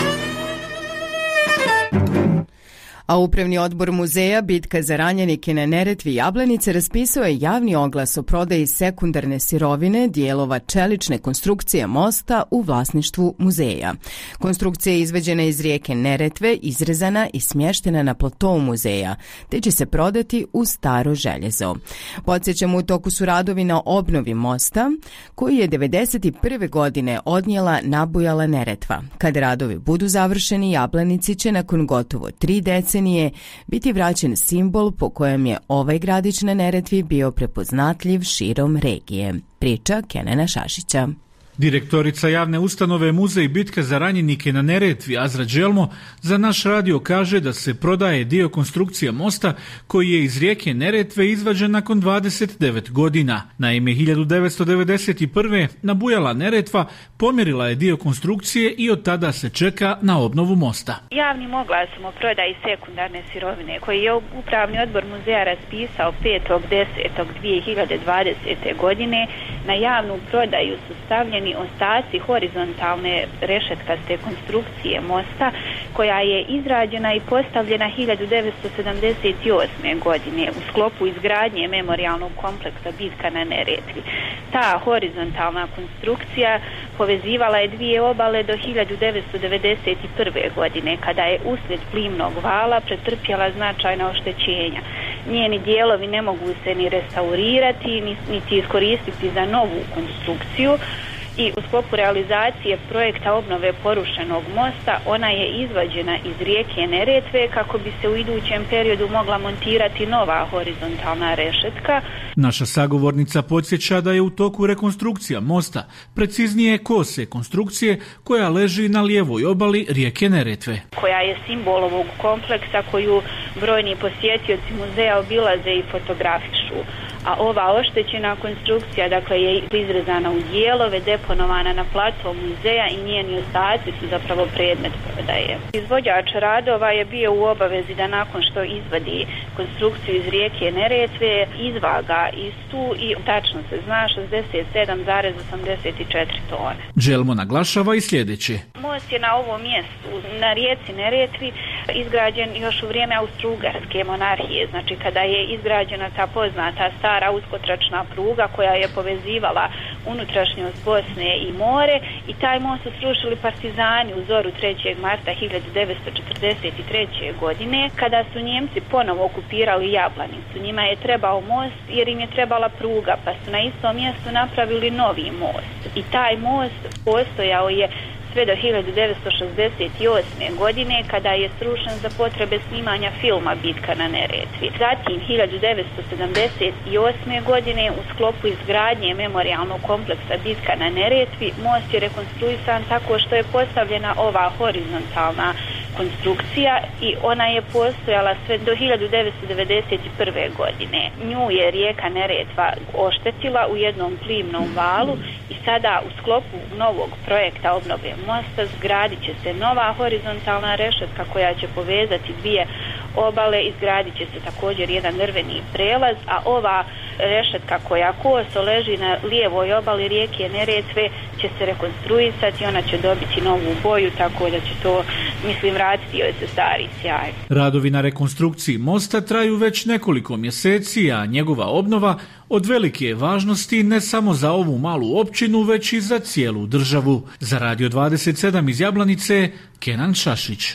A Upravni odbor muzeja Bitka za ranjenike na Neretvi Jablanice raspisao je javni oglas o prodaji sekundarne sirovine dijelova čelične konstrukcije mosta u vlasništvu muzeja. Konstrukcija je izveđena iz rijeke Neretve, izrezana i smještena na platovu muzeja, te će se prodati u staro željezo. Podsjećamo, u toku su radovi na obnovi mosta, koji je devedeset prve godine odnijela nabujala Neretva. Kad radovi budu završeni, Jablanici će nakon gotovo tri decenije biti vraćen simbol po kojem je ovaj gradić na Neretvi bio prepoznatljiv širom regije. Priča Kenena Šašića. Direktorica javne ustanove Muzej Bitka za ranjenike na Neretvi Azra Đelmo za naš radio kaže da se prodaje dio konstrukcija mosta koji je iz rijeke Neretve izvađen nakon dvadeset devet godina. Naime, hiljadu devetsto devedeset prve nabujala Neretva pomjerila je dio konstrukcije i od tada se čeka na obnovu mosta. Javnim oglasom o prodaji sekundarne sirovine koji je Upravni odbor muzeja raspisao petog desetog dvije hiljade dvadesete. godine na javnu prodaju su stavljeni ostaci horizontalne rešetkaste konstrukcije mosta koja je izrađena i postavljena hiljadu devetsto sedamdeset osme. godine u sklopu izgradnje memorijalnog kompleksa Bitka na Neretvi. Ta horizontalna konstrukcija povezivala je dvije obale do hiljadu devetsto devedeset prve. godine kada je uslijed plimnog vala pretrpjela značajna oštećenja. Njeni dijelovi ne mogu se ni restaurirati, niti iskoristiti za novu konstrukciju. I u sklopu realizacije projekta obnove porušenog mosta ona je izvađena iz rijeke Neretve kako bi se u idućem periodu mogla montirati nova horizontalna rešetka. Naša sagovornica podsjeća da je u toku rekonstrukcija mosta, preciznije kose konstrukcije koja leži na lijevoj obali rijeke Neretve. Koja je simbol ovog kompleksa koju brojni posjetioci muzeja obilaze i fotografišu. A ova oštećena konstrukcija, dakle, je izrezana u dijelove, deponovana na placu muzeja i njeni ostaci su zapravo predmet prodaje. Izvođač radova je bio u obavezi da nakon što izvadi konstrukciju iz rijeke Neretve izvaga istu i tačno se zna šezdeset sedam zarez osamdeset četiri tone. Đelmo naglašava i sljedeće. Most je na ovom mjestu, na rijeci Neretvi, izgrađen još u vrijeme Austro-Ugarske monarhije, znači kada je izgrađena ta poznata stara uskotračna pruga koja je povezivala unutrašnjost Bosne i more, i taj most su srušili partizani u zoru trećeg marta hiljadu devetsto četrdeset treće. godine kada su Njemci ponovo okupirali Jablanicu. Njima je trebao most jer im je trebala pruga, pa su na istom mjestu napravili novi most. I taj most postojao je sve do hiljadu devetsto šezdeset osme. godine kada je srušen za potrebe snimanja filma Bitka na Neretvi. Zatim hiljadu devetsto sedamdeset osme. godine u sklopu izgradnje memorijalnog kompleksa Bitka na Neretvi most je rekonstruisan tako što je postavljena ova horizontalna konstrukcija i ona je postojala sve do hiljadu devetsto devedeset prve. godine. Nju je rijeka Neretva oštetila u jednom plimnom valu i sada u sklopu novog projekta obnove mosta zgradit će se nova horizontalna rešetka koja će povezati dvije obale, izgradit će se također jedan drveni prelaz, a ova rešetka koja koso leži na lijevoj obali rijeke Neretve će se rekonstruisati, ona će dobiti novu boju, tako da će to, mislim, vratiti joj se stari sjaj. Radovi na rekonstrukciji mosta traju već nekoliko mjeseci, a njegova obnova od velike je važnosti ne samo za ovu malu općinu, već i za cijelu državu. Za Radio dvadeset sedam iz Jablanice, Kenan Šašić.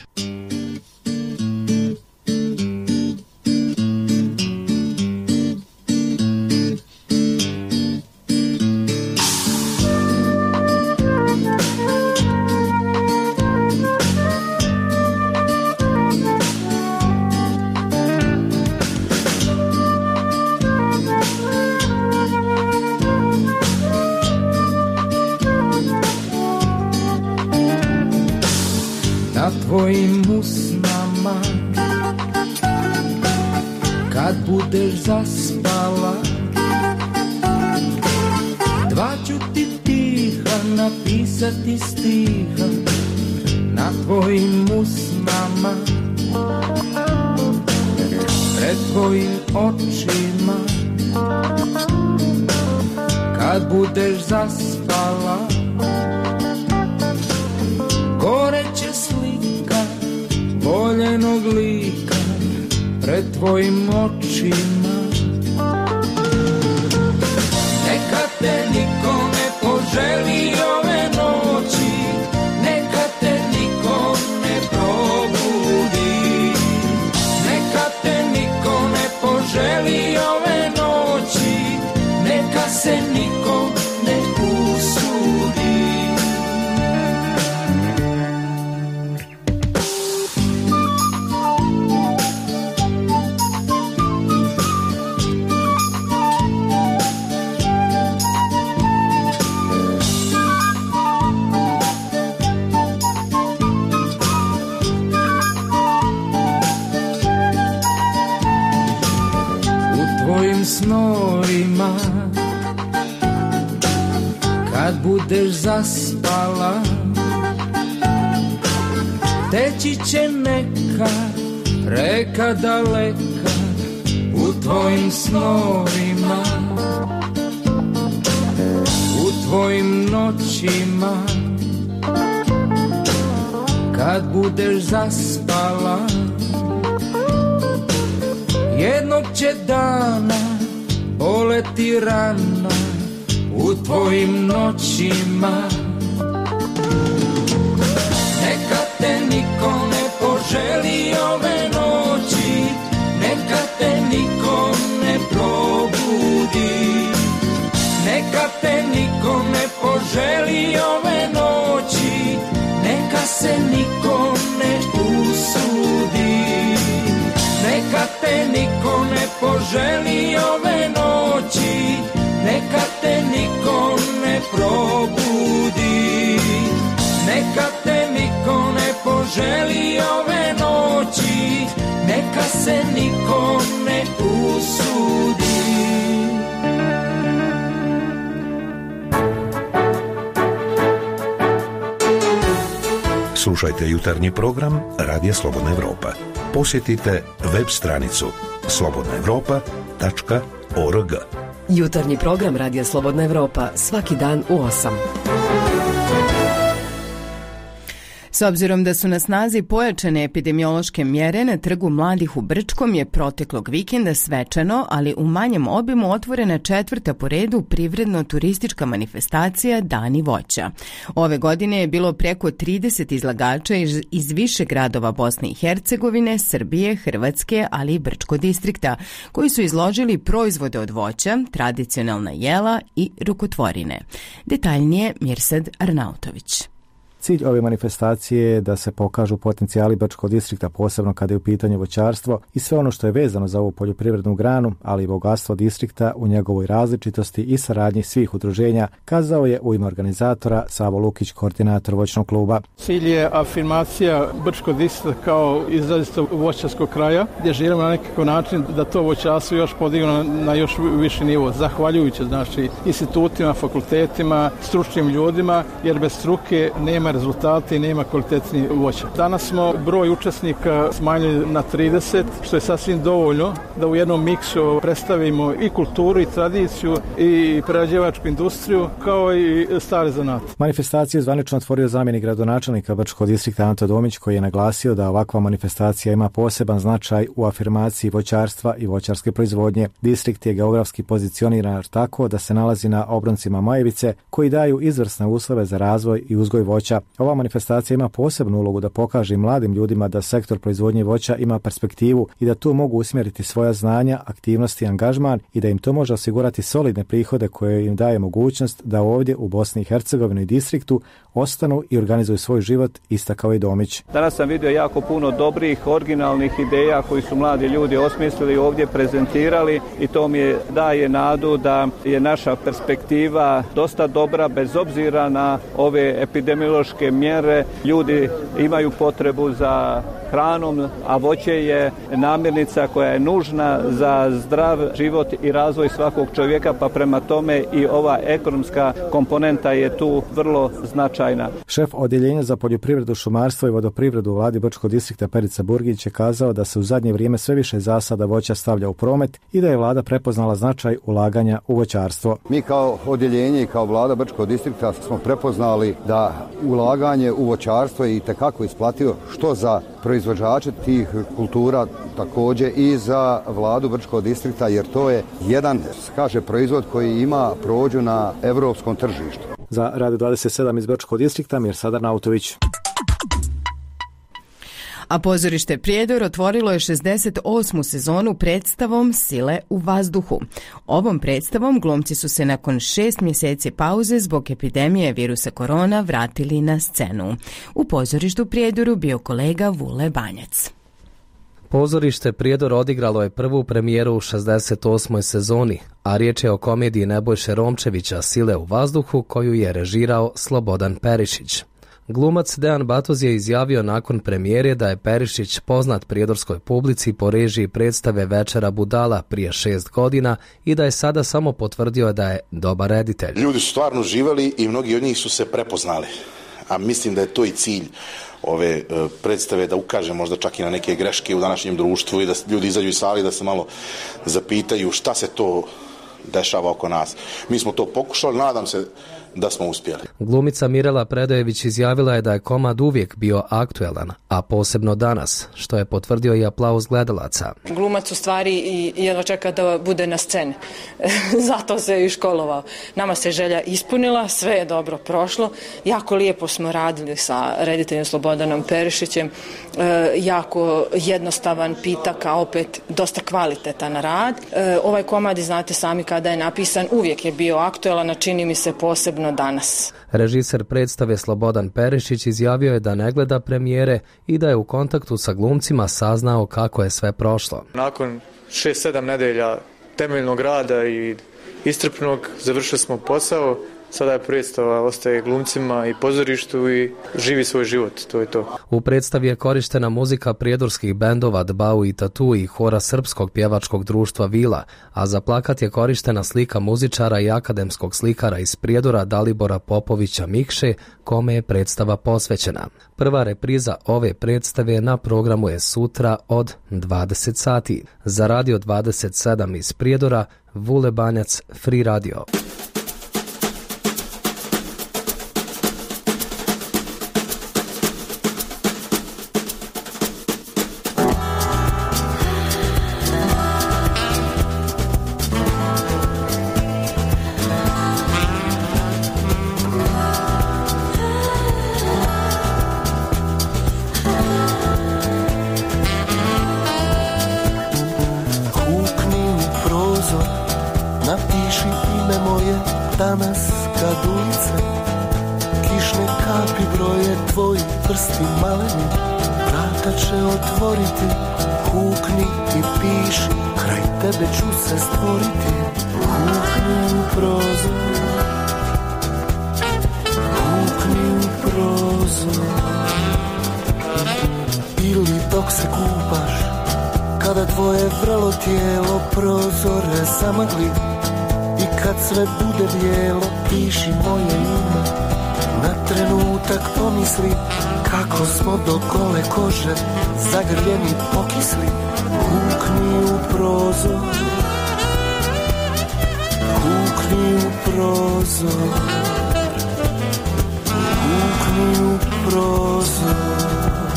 tvojim usnama. Kad budeš zaspala, dva ću ti tiha napisati stiha na tvojim usnama. Pred tvojim očima, kad budeš zaspala, goreće slika voljenog lika pred tvojim očima. Neka te niko ne poželi ove noći, neka te niko ne probudi, neka te niko ne poželi ove noći, neka se niko ne usudi. Snovima, kad budeš zaspala, teći će neka reka daleka u tvojim snovima, u tvojim noćima. Kad budeš zaspala, jednog će dana boleti rana u tvojim noćima. Neka te niko ne poželi ove noći, neka te niko ne probudi, neka te niko ne poželi ove noći, neka se niko ne usudi. Neka te niko ne poželi ove noći, neka te niko ne probudi, neka te niko ne poželi ove noći, neka se niko ne usudi. Slušajte jutarnji program Radija Slobodna Evropa. Posjetite web stranicu slobodna evropa tačka org. Jutarnji program Radija Slobodna Evropa svaki dan u osam. S obzirom da su na snazi pojačane epidemiološke mjere, na Trgu mladih u Brčkom je proteklog vikenda svečano, ali u manjem obimu otvorena četvrta po redu privredno-turistička manifestacija Dani voća. Ove godine je bilo preko trideset izlagača iz, iz više gradova Bosne i Hercegovine, Srbije, Hrvatske, ali i Brčko distrikta, koji su izložili proizvode od voća, tradicionalna jela i rukotvorine. Detaljnije Mirsad Arnautović. Cilj ove manifestacije je da se pokažu potencijali Brčkog distrikta, posebno kada je u pitanju voćarstvo i sve ono što je vezano za ovu poljoprivrednu granu, ali i bogatstvo distrikta u njegovoj različitosti i saradnji svih udruženja, kazao je u ime organizatora Savo Lukić, koordinator voćnog kluba. Cilj je afirmacija Brčkog distrikta kao izrazito voćarskog kraja, gdje želimo na nekakav način da to voćarstvo još podignu na još viši nivo, zahvaljujući znači institutima, fakultetima, stručnim ljudima, jer bez struke nema rezultati i nema kvalitetni voća. Danas smo broj učesnika smanjili na trideset, što je sasvim dovoljno da u jednom miksu predstavimo i kulturu i tradiciju i prerađivačku industriju kao i stare zanate. Manifestaciju zvanično otvorio zamjenik gradonačelnika Brčkog distrikta Anto Domić, koji je naglasio da ovakva manifestacija ima poseban značaj u afirmaciji voćarstva i voćarske proizvodnje. Distrikt je geografski pozicioniran tako da se nalazi na obroncima Majevice, koji daju izvrsne uslove za razvoj i uzgoj voća. Ova manifestacija ima posebnu ulogu da pokaže mladim ljudima da sektor proizvodnje voća ima perspektivu i da tu mogu usmjeriti svoja znanja, aktivnosti i angažman i da im to može osigurati solidne prihode koje im daje mogućnost da ovdje u Bosni i Hercegovini i distriktu ostanu i organizuju svoj život, istakao i Domić. Danas sam vidio jako puno dobrih, originalnih ideja koji su mladi ljudi osmislili, ovdje prezentirali i to mi je daje nadu da je naša perspektiva dosta dobra bez obzira na ove epidemiološke ekološke mjere, ljudi imaju potrebu za hranom, a voće je namirnica koja je nužna za zdrav život i razvoj svakog čovjeka, pa prema tome i ova ekonomska komponenta je tu vrlo značajna. Šef odjeljenja za poljoprivredu, šumarstvo i vodoprivredu u vladi Brčkog distrikta Perica Burgić je kazao da se u zadnje vrijeme sve više zasada voća stavlja u promet i da je vlada prepoznala značaj ulaganja u voćarstvo. Mi kao odjeljenje i kao vlada Brčkog distrikta smo prepoznali da ulaganje u voćarstvo je itekako isplativo, što za proizvođače tih kultura, također i za vladu Brčkog distrikta, jer to je jedan, kaže, proizvod koji ima prođu na europskom tržištu. Za Radio dvadeset sedam iz Brčkog distrikta Mirsada Nautović. A pozorište Prijedor otvorilo je šezdeset osmu sezonu predstavom Sile u vazduhu. Ovom predstavom glumci su se nakon šest mjeseci pauze zbog epidemije virusa korona vratili na scenu. U pozorištu Prijedoru bio kolega Vule Banjac. Pozorište Prijedor odigralo je prvu premijeru u šezdeset osmoj sezoni, a riječ je o komediji Nebojše Romčevića Sile u vazduhu koju je režirao Slobodan Perišić. Glumac Dejan Batoz je izjavio nakon premijere da je Perišić poznat prijedorskoj publici po režiji predstave Večera budala prije šest godina i da je sada samo potvrdio da je dobar reditelj. Ljudi su stvarno živjeli i mnogi od njih su se prepoznali, a mislim da je to i cilj ove predstave, da ukaže možda čak i na neke greške u današnjem društvu i da ljudi izađu iz sali da se malo zapitaju šta se to dešava oko nas. Mi smo to pokušali, nadam se da smo uspjeli. Glumica Mirela Predojević izjavila je da je komad uvijek bio aktuelan, a posebno danas, što je potvrdio i aplauz gledalaca. Glumac u stvari i jedva čeka da bude na sceni. Zato se i školovao. Nama se želja ispunila, sve je dobro prošlo. Jako lijepo smo radili sa rediteljem Slobodanom Perišićem. E, jako jednostavan pitak, a opet dosta kvalitetan rad. E, ovaj komad, znate sami, kada je napisan, uvijek je bio aktuelan, a čini mi se posebno danas. Režiser predstave Slobodan Perišić izjavio je da ne gleda premijere i da je u kontaktu sa glumcima saznao kako je sve prošlo. Nakon šest sedam nedelja temeljnog rada i iscrpnog završili smo posao. Sada je predstava ostaje glumcima i pozorištu i živi svoj život, to je to. U predstavi je korištena muzika prijedorskih bendova Dbau i Tatu i hora Srpskog pjevačkog društva Vila, a za plakat je korištena slika muzičara i akademskog slikara iz Prijedora Dalibora Popovića Mikše, kome je predstava posvećena. Prva repriza ove predstave na programu je sutra od dvadeset sati. Za Radio dvadeset sedam iz Prijedora, Vule Banjac, Free Radio. Kako smo do gole kože zagrljeni pokisli, kukni u prozor, kukni u prozor, kukni u prozor.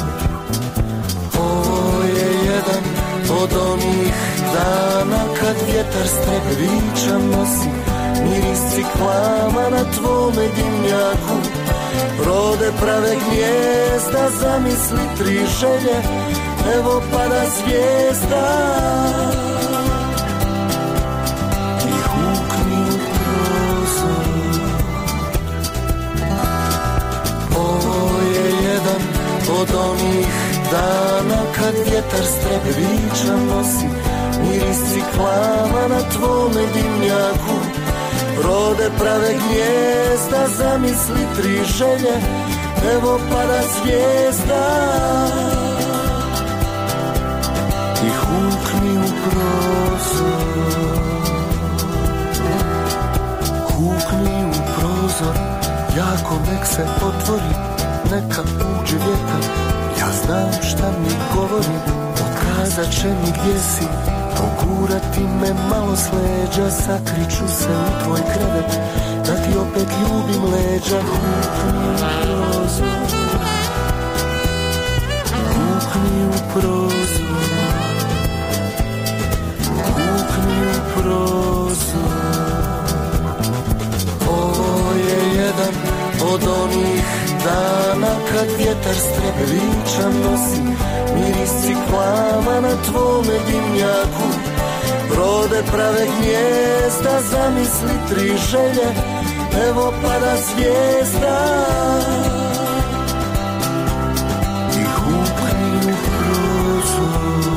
Ovo je jedan od onih dana kad vjetar strebičan nosi miris ciklama na tvome dimnjaku. Rode prave gnjezda, zamisli tri želje, evo pada zvijezda. I hukni u prozor. Ovo je jedan od onih dana kad vjetar strebičan nosi miris ciklama na tvome dimnjaku. Rode prave gnjezda, zamisli tri želje, evo pada zvijezda i hukni u prozor, hukni u prozor, jako nek se otvori, neka uđe vjetar, ja znam šta mi govori, pokazat će mi gdje si, pogurati me malo s leđa, sakriću se u tvoj krevet, da ti opet ljubim leđa. Hukni u prozor, hukni u prozor, hukni u prozor. Ovo je jedan od onih dana kad vjetar strebliča nosi miris ciklama na tvome dimnjaku. Rode prave gnjezda, zamisli tri želje, evo pada zvijezda i hukni u prozor.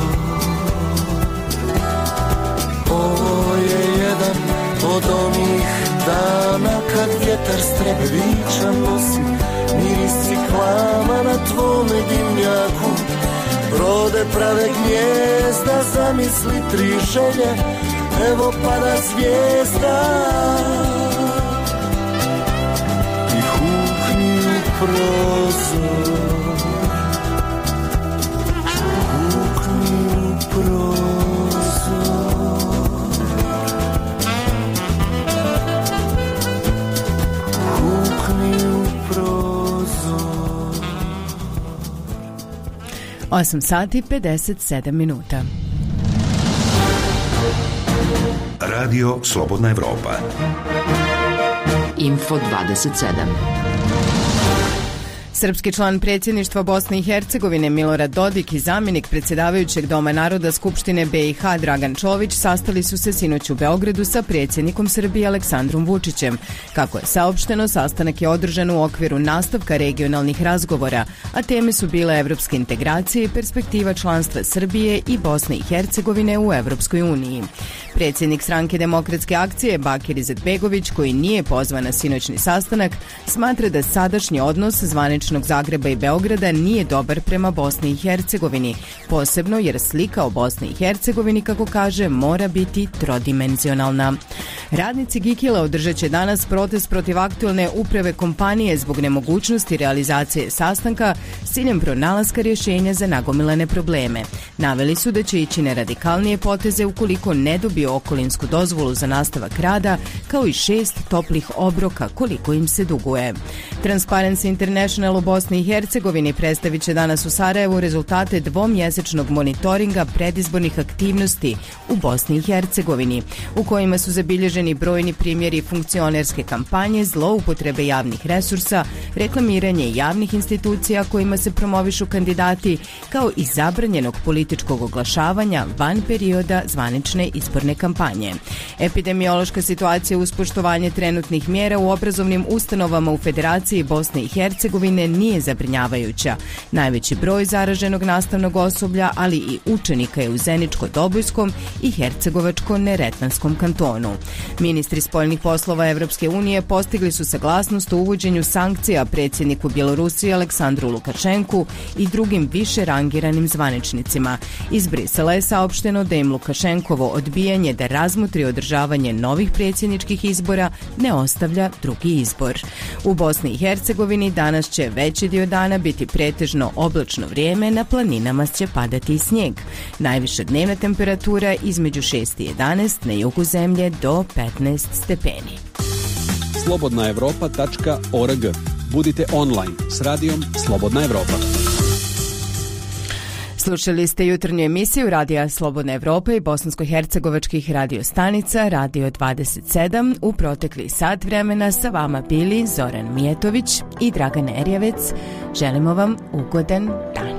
Ovo je jedan od onih dana kad vjetar strebliča nosi miris ciklama na tvome dimnjaku. Rode prave gnjezda, zamisli tri želje, evo pada zvijezda i hukni u prozor, hukni u prozor, hukni u prozor. osam sati pedeset sedam minuta. Radio Slobodna Evropa. Info dvadeset sedam. Srpski član predsjedništva Bosne i Hercegovine Milorad Dodik i zamjenik predsjedavajućeg Doma naroda Skupštine B i H Dragan Čović sastali su se sinoć u Beogradu sa predsjednikom Srbije Aleksandrom Vučićem. Kako je saopšteno, sastanak je održan u okviru nastavka regionalnih razgovora, a teme su bile evropske integracije i perspektiva članstva Srbije i Bosne i Hercegovine u Evropskoj uniji. Predsjednik Stranke demokratske akcije Bakir Izetbegović, koji nije pozvan na sinoćni sastanak, smatra da sadašnji odnos zvaničnog Zagreba i Beograda nije dobar prema Bosni i Hercegovini, posebno jer slika o Bosni i Hercegovini, kako kaže, mora biti trodimenzionalna. Radnici Gikila održat će danas protest protiv aktualne uprave kompanije zbog nemogućnosti realizacije sastanka s ciljem pronalaska rješenja za nagomilane probleme. Naveli su da će ići na radikalnije poteze ukoliko ne dobiju okolinsku dozvolu za nastavak rada, kao i šest toplih obroka koliko im se duguje. Transparency International u Bosni i Hercegovini predstavit će danas u Sarajevu rezultate dvomjesečnog monitoringa predizbornih aktivnosti u Bosni i Hercegovini, u kojima su zabilježeni brojni primjeri funkcionerske kampanje, zloupotrebe javnih resursa, reklamiranje javnih institucija kojima se promovišu kandidati, kao i zabranjenog političkog oglašavanja van perioda zvanične izborne kampanje. Epidemiološka situacija uz poštovanje trenutnih mjera u obrazovnim ustanovama u Federaciji Bosne i Hercegovine nije zabrinjavajuća. Najveći broj zaraženog nastavnog osoblja, ali i učenika je u Zeničko-Dobojskom i Hercegovačko-Neretvanskom kantonu. Ministri spoljnih poslova Evropske unije postigli su saglasnost o uvođenju sankcija predsjedniku Bjelorusije Aleksandru Lukašenku i drugim više rangiranim zvaničnicima. Iz Brisela je saopšteno da im Lukašenkovo odbijanje da razmutri održavanje novih predsjedničkih izbora ne ostavlja drugi izbor. U Bosni i Hercegovini danas će veći dio dana biti pretežno oblačno vrijeme, na planinama će padati i snijeg. Najviša dnevna temperatura između šest i jedanaest, na jugu zemlje do petnaest stepeni. slobodna evropa tačka org. Budite online s radijom Slobodna Evropa. Slušali ste jutarnju emisiju Radija Slobodna Evropa i bosansko-hercegovačkih radio stanica Radio dvadeset sedam. U protekli sat vremena sa vama bili Zoran Mijetović i Dragan Erjevec. Želimo vam ugodan dan.